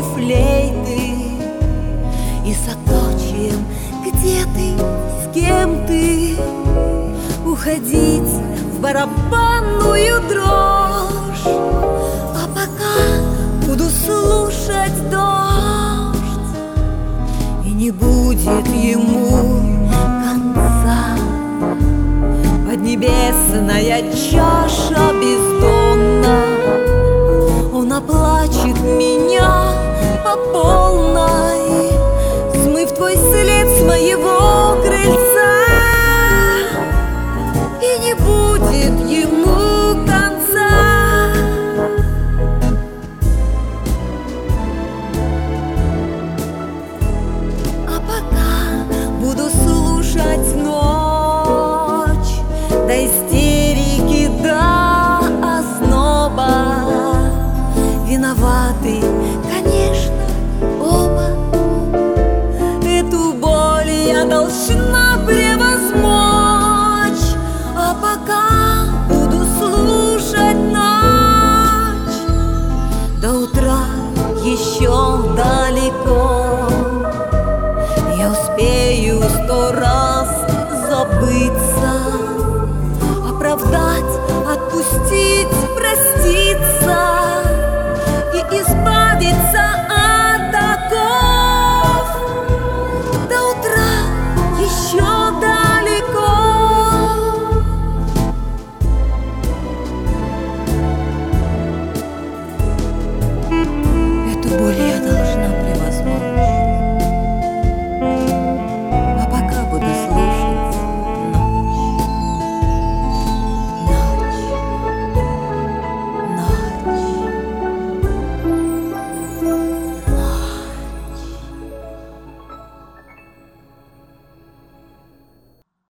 флейты и соточием, где ты, с кем ты, уходить в барабанную дрожь. А пока буду слушать дождь, и не будет ему конца. Поднебесная чаша бездонна, он оплачет меня по полной, смыв твой след с моего крыльца, и не будет ему конца. А пока буду слушать ночь до истерики, до озноба. Виноваты, конечно, оба. Эту боль я должна превозмочь. А пока буду слушать ночь, до утра еще далеко. Я успею 100 раз забыться, оправдать, отпустить, проститься.